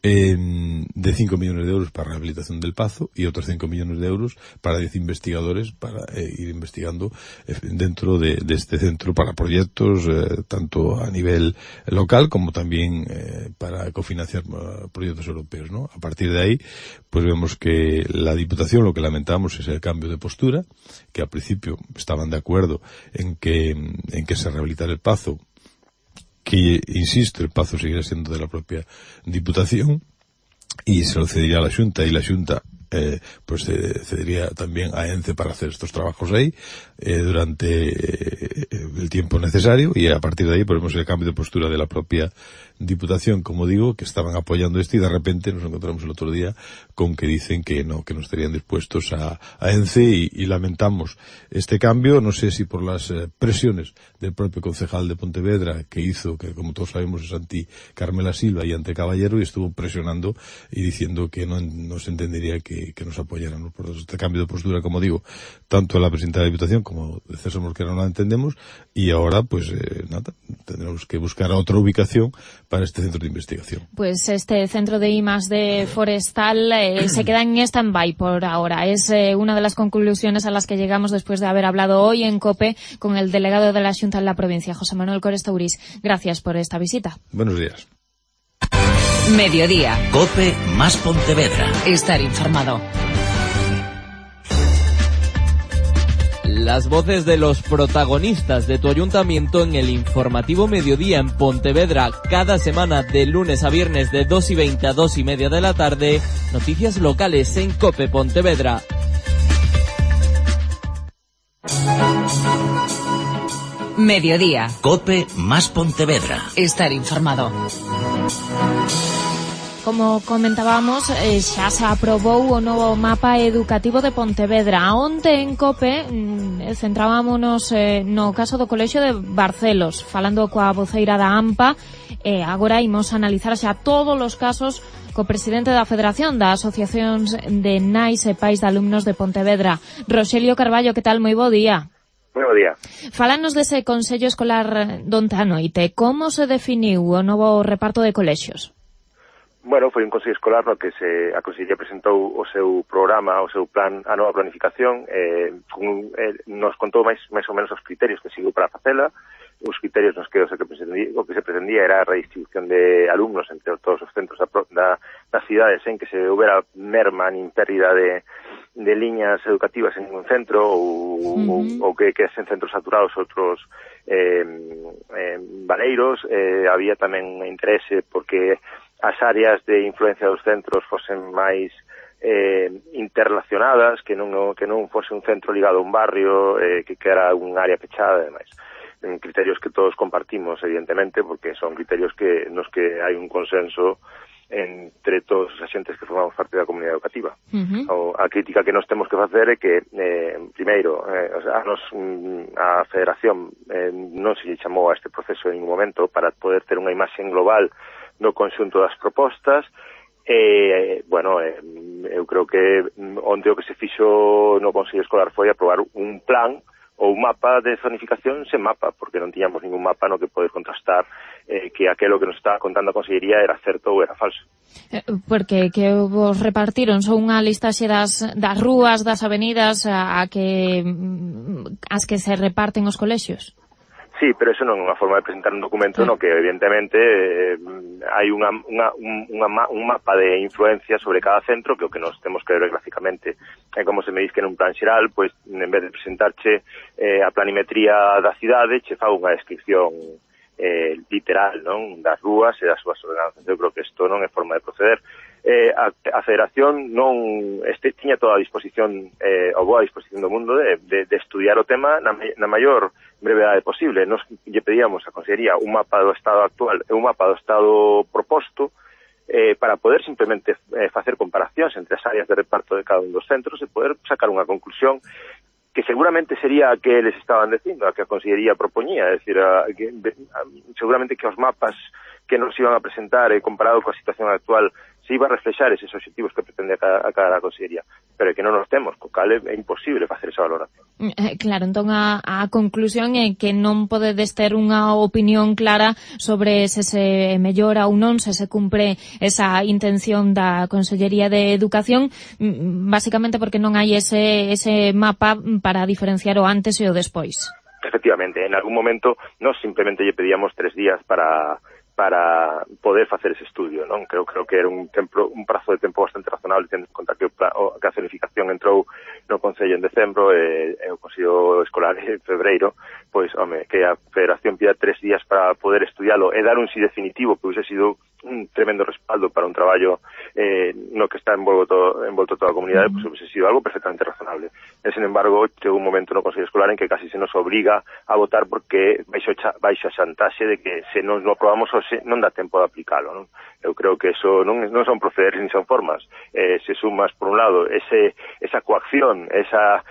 de 5 millones de euros para rehabilitación del Pazo y otros 5 millones de euros para 10 investigadores para ir investigando dentro de este centro para proyectos tanto a nivel local como también para cofinanciar proyectos europeos, ¿no? A partir de ahí, pues vemos que la Diputación, lo que lamentamos es el cambio de postura, que al principio estaban de acuerdo en que se rehabilitara el Pazo, que, insisto, el Pazo seguirá siendo de la propia Diputación, y se lo cedería a la Xunta, y la Xunta pues cedería también a ENCE para hacer estos trabajos ahí durante el tiempo necesario, y a partir de ahí pues vemos el cambio de postura de la propia Diputación, como digo, que estaban apoyando esto, y de repente nos encontramos el otro día con que dicen que no estarían dispuestos a ENCE, y lamentamos este cambio. No sé si por las presiones del propio concejal de Pontevedra, que hizo, que como todos sabemos es anti Carmela Silva y ante Caballero, y estuvo presionando y diciendo que no se entendería que nos apoyaran, ¿no? Por este cambio de postura, como digo, tanto de la presidenta de la Diputación como de César Mosquera no la entendemos, y ahora pues tendremos que buscar otra ubicación para este centro de investigación. Pues este centro de I+D forestal se queda en stand-by por ahora. Es una de las conclusiones a las que llegamos después de haber hablado hoy en COPE con el delegado de la Xunta en la provincia, José Manuel Cores Taurís. Gracias por esta visita. Buenos días. Mediodía. COPE más Pontevedra. Estar informado. Las voces de los protagonistas de tu ayuntamiento en el informativo Mediodía en Pontevedra, cada semana de lunes a viernes de 2:20 a 2:30 de la tarde. Noticias locales en COPE Pontevedra. Mediodía. COPE más Pontevedra. Estar informado. Como comentábamos, xa se aprobou o novo mapa educativo de Pontevedra. Onte en COPE centrábamos no caso do Colexio de Barcelos, falando coa voceira da AMPA. Agora imos analizar xa todos os casos co presidente da Federación da Asociacións de Nais e Pais de Alumnos de Pontevedra, Roxelio Carballo. Que tal? Moi bo día. Moi bo día. Fálanos dese Consello Escolar donte a noite. Como se definiu o novo reparto de colexios? Bueno, foi un Consello Escolar no que a Consellería presentou o seu programa, o seu plan, a nova planificación, nos contou máis ou menos os criterios que seguiu para facela. Os criterios nos que o que se pretendía era a redistribución de alumnos entre todos os centros das cidades en que se houbera merma nin pérdida de liñas educativas en un centro ou que en centros saturados outros valeiros. Había tamén interese porque as áreas de influencia dos centros fosen máis interrelacionadas, que non fose un centro ligado a un barrio, que era un área pechada, ademais. Criterios que todos compartimos, evidentemente, porque son criterios nos que hai un consenso entre todos os axentes que formamos parte da comunidade educativa. A crítica que nos temos que facer é que, primeiro, a Federación non se lle chamou a este proceso en ningún momento para poder ter unha imaxe global no conxunto das propostas. Eu creo que onde o que se fixo no Consello Escolar foi aprobar un plan ou un mapa de zonificación sen mapa, porque non tiñamos ningún mapa no que poder contrastar que aquelo que nos estaba contando a Consellería era certo ou era falso. Porque que vos repartiron son unha listaxe das rúas, das avenidas as que se reparten os colexios? Sí, pero eso non é unha forma de presentar un documento no que evidentemente hai un mapa de influencia sobre cada centro, que o que nos temos que ver gráficamente é como se me diz que nun plan xeral, pois en vez de presentarche a planimetría da cidade, che fa unha descripción literal, non, das rúas e das súas ordenanzas. Eu creo que isto non é forma de proceder. A Federación non tiña toda a disposición ou boa disposición do mundo de estudiar o tema na maior brevedade posible. Nos lle pedíamos a Consellería un mapa do estado actual e un mapa do estado proposto para poder simplemente facer comparacións entre as áreas de reparto de cada un dos centros e poder sacar unha conclusión que seguramente sería a que eles estaban dicindo, a que a Consellería propoñía, é dicir, seguramente que os mapas que nos iban a presentar comparado coa situación actual se iba a reflexar eses objetivos que pretende a cada Consellería, pero é que non nos temos, co cal é imposible facer esa valoración. Claro, entón a conclusión é que non podedes ter unha opinión clara sobre se mellora ou non, se cumpre esa intención da Consellería de Educación, basicamente porque non hai ese mapa para diferenciar o antes e o despois. Efectivamente, en algún momento nós simplemente lle pedíamos 3 días para poder facer ese estudio, non? Creo que era un prazo de tempo bastante razonable, tendo en conta que a zonificación entrou no Concello en decembro e o Consello Escolar en febreiro, pois, que a Federación pida 3 días para poder estudialo e dar un sí definitivo, que hubiese sido un tremendo respaldo para un traballo no que está envolto toda a comunidade, pois hubiese sido algo perfectamente razonable. Sin embargo, chegou un momento no Consello Escolar en que casi se nos obliga a votar porque baixo a xantaxe de que se non lo aprobamos non dá tempo de aplicalo, non? Eu creo que eso non son procederes ni son formas. Se sumas, por un lado, esa coacción, esa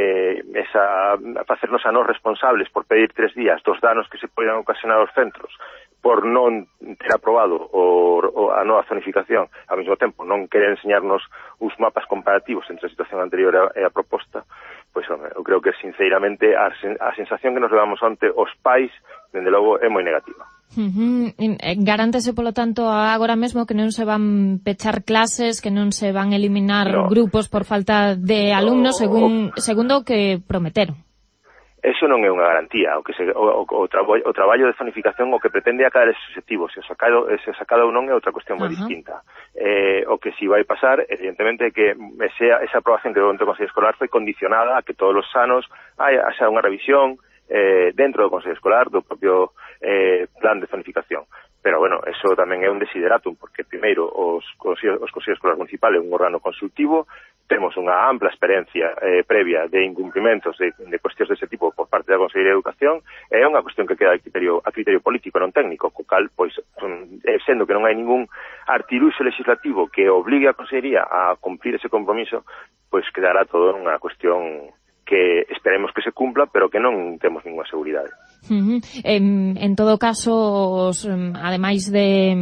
facernos a nos responsables por pedir 3 días dos danos que se poden ocasionar aos centros por non ter aprobado a nova zonificación, ao mesmo tempo non querer enseñarnos os mapas comparativos entre a situación anterior e a proposta, pois eu creo que sinceramente a sensación que nos levamos onte os pais, dende logo, é moi negativa. Garántese, polo tanto, agora mesmo que non se van pechar clases, que non se van eliminar grupos por falta de alumnos, segundo o que prometeron. Eso non é unha garantía. O traballo de zonificación o que pretende acadar esos objetivos, se o sacado ou non é outra cuestión moi distinta. O que si vai pasar, evidentemente, é que esa aprobación que deu o Consello Escolar foi condicionada a que todos os anos haxa unha revisión dentro do Consello Escolar do propio plan de zonificación. pero bueno, eso tamén é un desideratum, porque primeiro os consellos escolares municipales é un órgano consultivo, temos unha ampla experiencia previa de incumprimentos de cuestións dese tipo por parte da Consellería de Educación, é unha cuestión que queda a criterio político, non técnico, co cal, pois, sendo que non hai ningún artiluxo legislativo que obligue a Consellería a cumplir ese compromiso, pois quedará todo unha cuestión que esperemos que se cumpla, pero que non temos ninguna seguridade. En todo caso, ademais de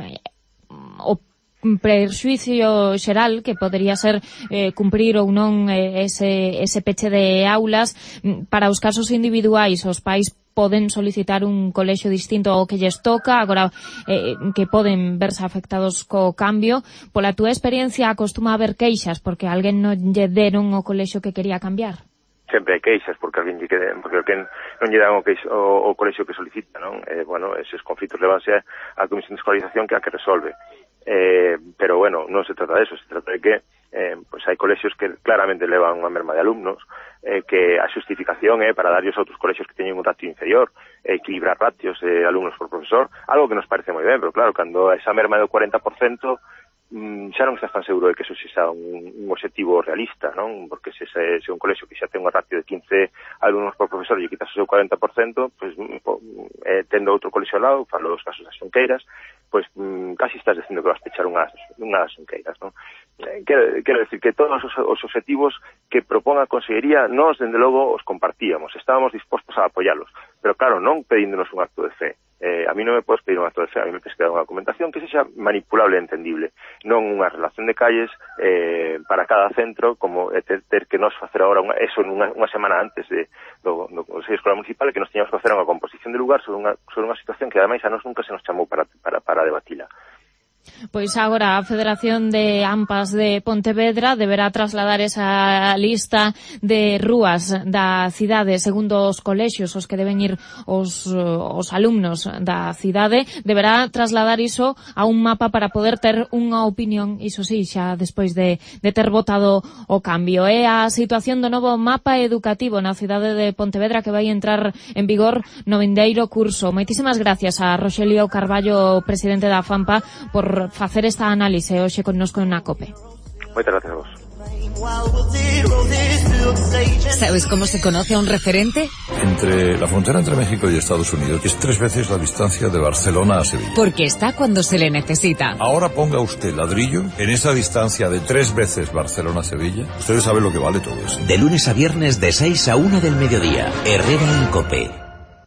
o prexuicio xeral que podería ser cumprir ou non ese peche de aulas, para os casos individuais os pais poden solicitar un colexio distinto ao que lles toca, agora que poden verse afectados co cambio. Pola túa experiencia acostuma a haber queixas porque alguén non lle deron o colexio que quería cambiar? Sempre hai queixas porque alguén non lle dan o colexio que solicita, non? Bueno, eses conflitos levanse á Comisión de Escolarización que é a que resolve. Pero bueno, non se trata de eso, se trata de que pois hai colexios que claramente levan unha merma de alumnos, que a xustificación é para darlles a outros colexios que teñen un ratio inferior, equilibrar ratios de alumnos por profesor, algo que nos parece moi ben, pero claro, cando esa merma é do 40%, xa non estás tan seguro de que eso xa un objetivo realista, non? Porque se un colexio que xa ten un ratio de 15 alumnos por profesor e quitas o seu 40%, pois tendo outro colexio ao lado, falo dos casos das xunqueiras, pois casi estás dicindo que vas pechar unhas xunqueiras, non? Quero decir que todos os objetivos que propón a Consellería, nós, dende logo, os compartíamos, estábamos dispostos a apoialos, pero claro, non pedíndonos un acto de fe. A mí non me podes pedir un acto de fe, a mí me tens que dar unha documentación que sexa manipulable e entendible, non unha relación de calles para cada centro, como ter que nos facer agora eso unha semana antes do Consello Escolar Municipal, que nos teñamos que facer unha composición de lugar sobre unha situación que ademais a nos nunca se nos chamou para debatila. Pois agora a Federación de AMPAs de Pontevedra deberá trasladar esa lista de rúas da cidade segundo os colexios os que deben ir os alumnos da cidade, deberá trasladar iso a un mapa para poder ter unha opinión, iso sí, xa despois de ter votado o cambio. É a situación do novo mapa educativo na cidade de Pontevedra que vai entrar en vigor no vindeiro curso. Moitísimas gracias a Roxelio Carballo, presidente da FAMPA, por facer esta análise hoxe connosco na COPE. Moitas gracias a vos. ¿Sabes cómo se conoce a un referente? La frontera entre México y Estados Unidos es 3 veces la distancia de Barcelona a Sevilla. Porque está cuando se le necesita. Ahora ponga usted ladrillo en esa distancia de 3 veces Barcelona a Sevilla. Ustedes saben lo que vale todo eso. De lunes a viernes de 6 a 1 del mediodía. Herrera en COPE.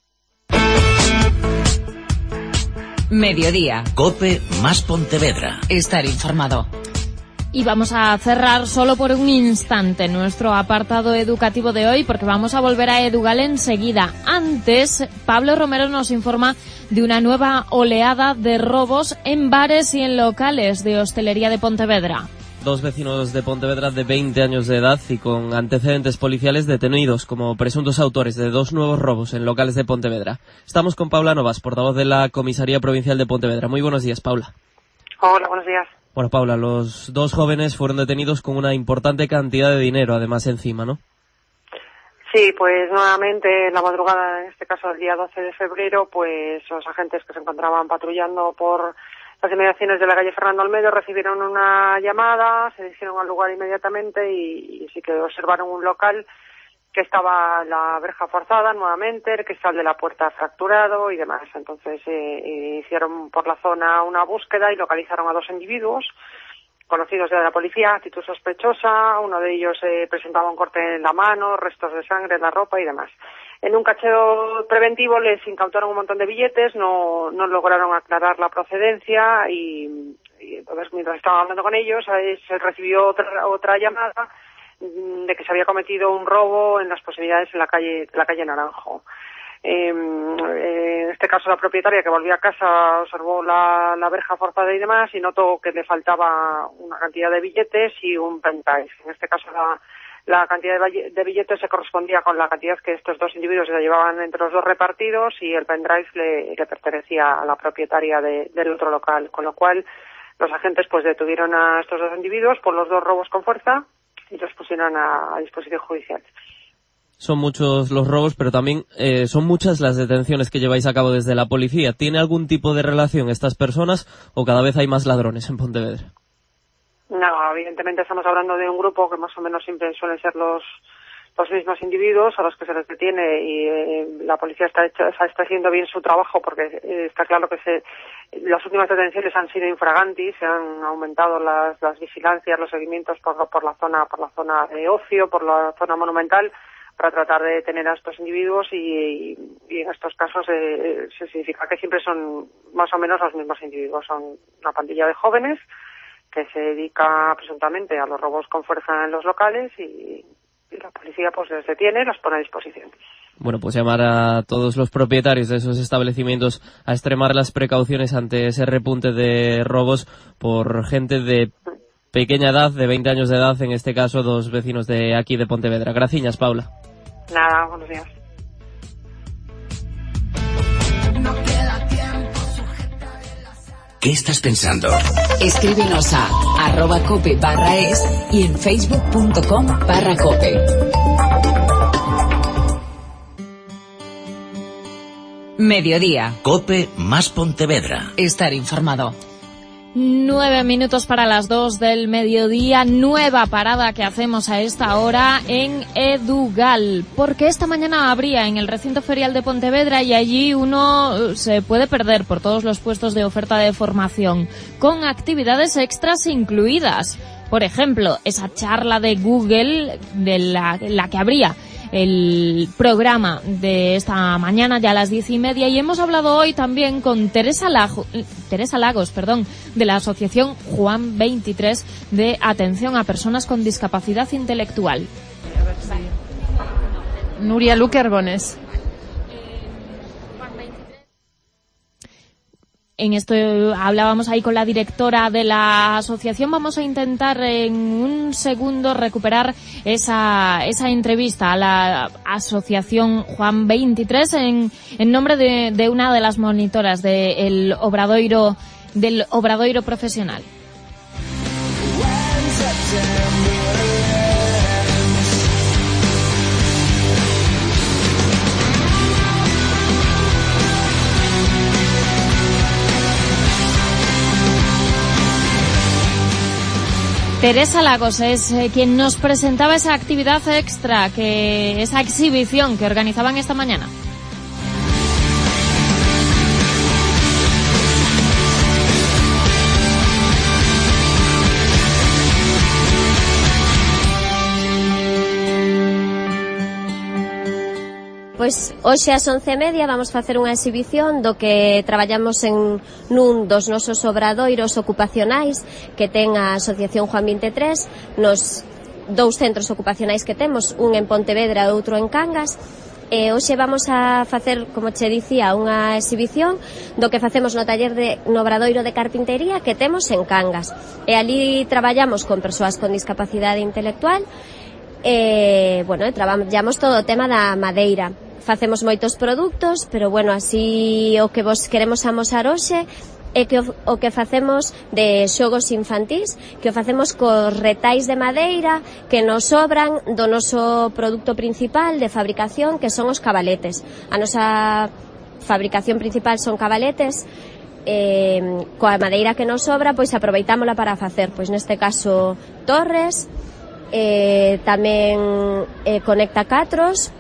Mediodía. COPE más Pontevedra. Estar informado. Y vamos a cerrar solo por un instante nuestro apartado educativo de hoy porque vamos a volver a Edugal enseguida. Antes, Pablo Romero nos informa de una nueva oleada de robos en bares y en locales de hostelería de Pontevedra. 2 vecinos de Pontevedra de 20 años de edad y con antecedentes policiales detenidos como presuntos autores de 2 nuevos robos en locales de Pontevedra. Estamos con Paula Novas, portavoz de la Comisaría Provincial de Pontevedra. Muy buenos días, Paula. Hola, buenos días. Bueno, Paula, los 2 jóvenes fueron detenidos con una importante cantidad de dinero, además, encima, ¿no? Sí, pues nuevamente en la madrugada, en este caso el día 12 de febrero, pues los agentes que se encontraban patrullando por las inmediaciones de la calle Fernando Olmedo recibieron una llamada, se dirigieron al lugar inmediatamente y sí que observaron un local que estaba la verja forzada nuevamente, el cristal de la puerta fracturado y demás. Entonces hicieron por la zona una búsqueda y localizaron a 2 individuos conocidos de la policía, actitud sospechosa. Uno de ellos presentaba un corte en la mano, restos de sangre en la ropa y demás. En un cacheo preventivo les incautaron un montón de billetes, no lograron aclarar la procedencia y entonces mientras estaban hablando con ellos se recibió otra llamada de que se había cometido un robo en las proximidades de la calle Naranjo. En este caso la propietaria que volvió a casa observó la verja forzada y demás y notó que le faltaba una cantidad de billetes y un pendrive. En este caso la cantidad de billetes se correspondía con la cantidad que estos 2 individuos se llevaban entre los 2 repartidos y el pendrive le pertenecía a la propietaria del otro local, con lo cual los agentes pues detuvieron a estos 2 individuos por los 2 robos con fuerza y los pusieron a disposición judicial. son muchos los robos, pero también son muchas las detenciones que lleváis a cabo desde la policía. ¿Tiene algún tipo de relación estas personas o cada vez hay más ladrones en Pontevedra? No, evidentemente estamos hablando de un grupo que más o menos siempre suelen ser los mismos individuos a los que se les detiene, y la policía está haciendo bien su trabajo, porque está claro que las últimas detenciones han sido infraganti, se han aumentado las vigilancias, los seguimientos por la zona de ocio, por la zona monumental, para tratar de detener a estos individuos, y en estos casos se significa que siempre son más o menos los mismos individuos. Son una pandilla de jóvenes que se dedica presuntamente a los robos con fuerza en los locales, y la policía pues les detiene y los pone a disposición. Bueno, pues llamar a todos los propietarios de esos establecimientos a extremar las precauciones ante ese repunte de robos por gente de pequeña edad, de 20 años de edad, en este caso 2 vecinos de aquí de Pontevedra. Graciñas, Paula. Nada, buenos días. ¿Qué estás pensando? Escríbenos a @cope/es y en facebook.com/cope. Mediodía. Cope más Pontevedra. Estar informado. 9 minutos para las 2 del mediodía, nueva parada que hacemos a esta hora en Edugal, porque esta mañana abría en el recinto ferial de Pontevedra y allí uno se puede perder por todos los puestos de oferta de formación, con actividades extras incluidas. Por ejemplo, esa charla de Google, de la que abría el programa de esta mañana ya a las 10:30, y hemos hablado hoy también con Teresa Lagos, de la asociación Juan 23 de atención a personas con discapacidad intelectual. Nuria Luque Arbones. En esto hablábamos ahí con la directora de la asociación. Vamos a intentar en un segundo recuperar esa entrevista a la asociación Juan 23 en nombre de una de las monitoras del Obradoiro profesional. Teresa Lagos es quien nos presentaba esa actividad extra, esa exhibición que organizaban esta mañana. Pois hoxe ás 11:30 vamos facer unha exhibición do que traballamos nun dos nosos obradoiros ocupacionais que ten a Asociación Juan 23, nos 2 centros ocupacionais que temos, un en Pontevedra e outro en Cangas. E hoxe vamos a facer, como che dicía, unha exhibición do que facemos no taller no obradoiro de carpintería que temos en Cangas. E ali traballamos con persoas con discapacidade intelectual e, traballamos todo o tema da madeira. Facemos moitos produtos, pero así o que vos queremos amosar hoxe é que o que facemos de xogos infantís, que o facemos cos retais de madeira que nos sobran do noso produto principal de fabricación, que son os cabaletes. A nosa fabricación principal son cabaletes, coa madeira que nos sobra, pois aproveitámola para facer, pois neste caso torres, tamén conectacatros.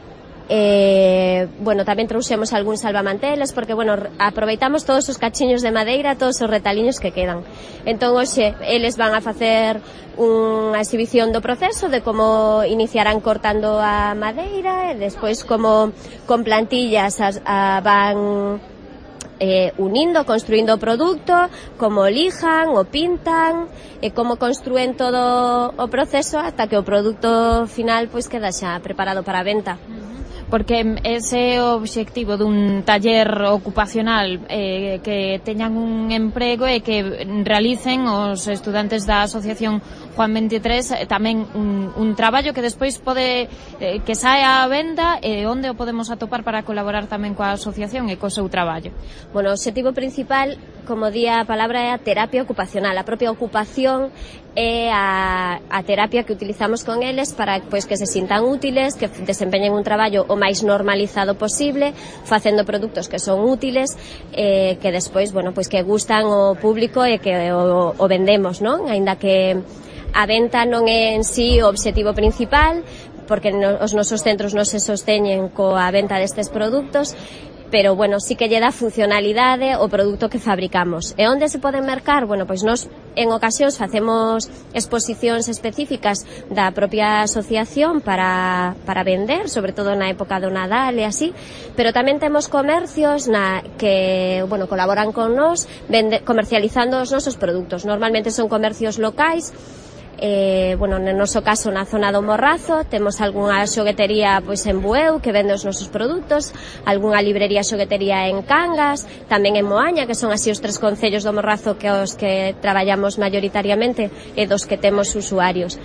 Tamén trouxemos algúns salvamanteles porque, aproveitamos todos os cachiños de madeira, todos os retaliños que quedan. Entón, hoxe, eles van a facer unha exhibición do proceso de como iniciarán cortando a madeira e despois como con plantillas van unindo, construindo o produto, como lijan, o pintan e como construen todo o proceso ata que o produto final pois queda xa preparado para a venta. Porque ese obxectivo dun taller ocupacional que teñan un emprego e que realicen os estudantes da Asociación Juan 23 tamén un traballo que despois pode que saia á venda, e onde o podemos atopar para colaborar tamén coa asociación e co seu traballo. O obxectivo principal como di a palabra, é a terapia ocupacional. A propia ocupación é a terapia que utilizamos con eles para pois que se sintan útiles, que desempeñen un traballo o máis normalizado posible, facendo produtos que son útiles, que despois, bueno, pois que gustan ao público e que o vendemos, non? Aínda que a venta non é en sí o obxectivo principal, porque os nosos centros non se sosteñen coa venta destes produtos, pero, bueno, sí que lle dá funcionalidade o produto que fabricamos. E onde se poden mercar? Bueno, pois nós en ocasións facemos exposicións específicas da propia asociación para vender, sobre todo na época do Nadal e así, pero tamén temos comercios que, bueno, colaboran con nós comercializando os nosos produtos. Normalmente son comercios locais. Bueno, no noso caso na zona do Morrazo temos algunha xoguetería pois en Bueu que vende os nosos produtos, algunha librería xoguetería en Cangas, tamén en Moaña, que son así os 3 concellos do Morrazo que os que traballamos mayoritariamente e dos que temos usuarios.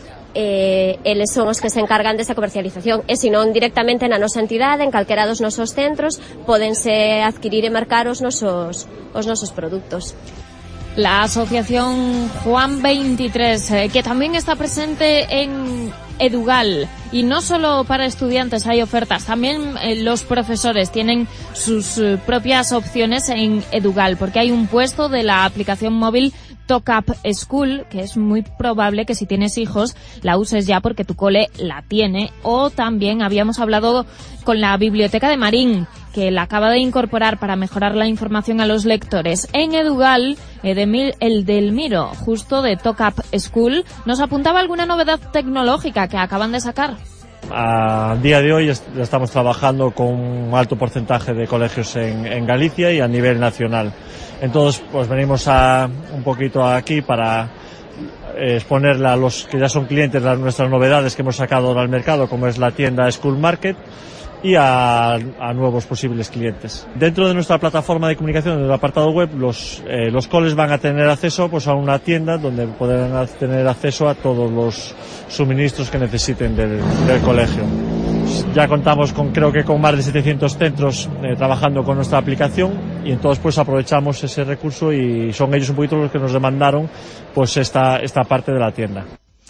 Eles son os que se encargan desa comercialización, e senón directamente na nosa entidade, en calquera dos nosos centros, pódense adquirir e marcar os nosos produtos. La asociación Juan 23, que también está presente en Edugal, y no solo para estudiantes hay ofertas, también los profesores tienen sus propias opciones en Edugal, porque hay un puesto de la aplicación móvil Talk-Up School, que es muy probable que si tienes hijos la uses ya porque tu cole la tiene. O también habíamos hablado con la Biblioteca de Marín, que la acaba de incorporar para mejorar la información a los lectores. En Edugal, el Delmiro, justo de Talk-Up School, nos apuntaba alguna novedad tecnológica que acaban de sacar. A día de hoy estamos trabajando con un alto porcentaje de colegios en Galicia y a nivel nacional. Entonces, pues venimos un poquito aquí para exponerle a los que ya son clientes las nuestras novedades que hemos sacado ahora al mercado, como es la tienda School Market, y a nuevos posibles clientes. Dentro de nuestra plataforma de comunicación, en el apartado web, los coles van a tener acceso pues a una tienda donde podrán tener acceso a todos los suministros que necesiten del colegio. Ya contamos creo que con más de 700 centros trabajando con nuestra aplicación, y entonces pues aprovechamos ese recurso y son ellos un poquito los que nos demandaron pues esta parte de la tienda.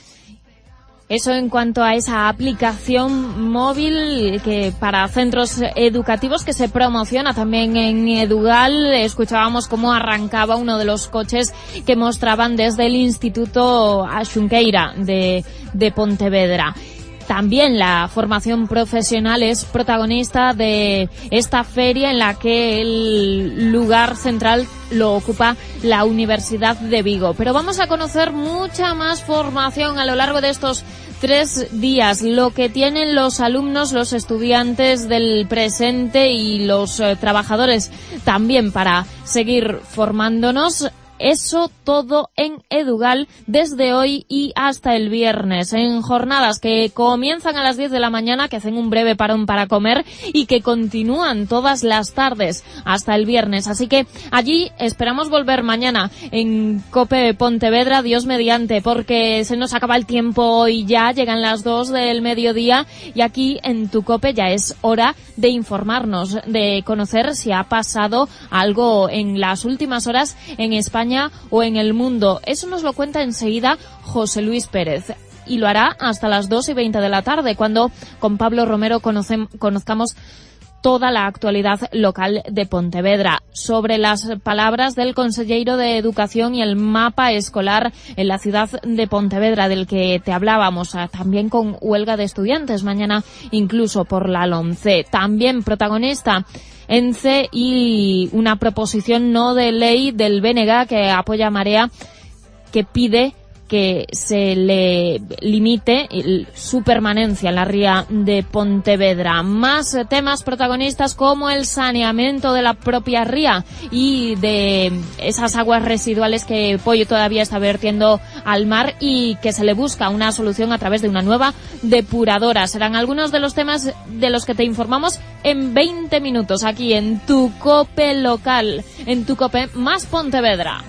Eso en cuanto a esa aplicación móvil que para centros educativos que se promociona también en Edugal. Escuchábamos cómo arrancaba uno de los coches que mostraban desde el Instituto Axunqueira de Pontevedra. También la formación profesional es protagonista de esta feria, en la que el lugar central lo ocupa la Universidad de Vigo. Pero vamos a conocer mucha más formación a lo largo de estos 3 días, lo que tienen los alumnos, los estudiantes del presente y los trabajadores también para seguir formándonos. Eso todo en Edugal desde hoy y hasta el viernes, en jornadas que comienzan a las 10 de la mañana, que hacen un breve parón para comer y que continúan todas las tardes hasta el viernes. Así que allí esperamos volver mañana en COPE Pontevedra, Dios mediante, porque se nos acaba el tiempo y ya llegan las 2 del mediodía, y aquí en tu COPE ya es hora de informarnos, de conocer si ha pasado algo en las últimas horas en España o en el mundo. Eso nos lo cuenta enseguida José Luis Pérez, y lo hará hasta las 2:20 de la tarde, cuando con Pablo Romero conozcamos toda la actualidad local de Pontevedra, sobre las palabras del conselleiro de Educación y el mapa escolar en la ciudad de Pontevedra, del que te hablábamos, también con huelga de estudiantes mañana incluso por la LOMCE. También protagonista ENCE y una proposición no de ley del BNG que apoya a Marea, que pide que se le limite su permanencia en la ría de Pontevedra. Más temas protagonistas, como el saneamiento de la propia ría y de esas aguas residuales que Pollo todavía está vertiendo al mar, y que se le busca una solución a través de una nueva depuradora. Serán algunos de los temas de los que te informamos en 20 minutos aquí en tu COPE local, en tu COPE más Pontevedra.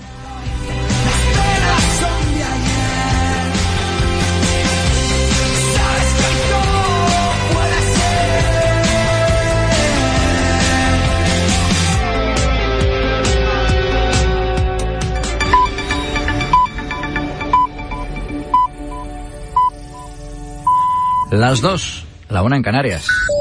Las 2, la 1 en Canarias.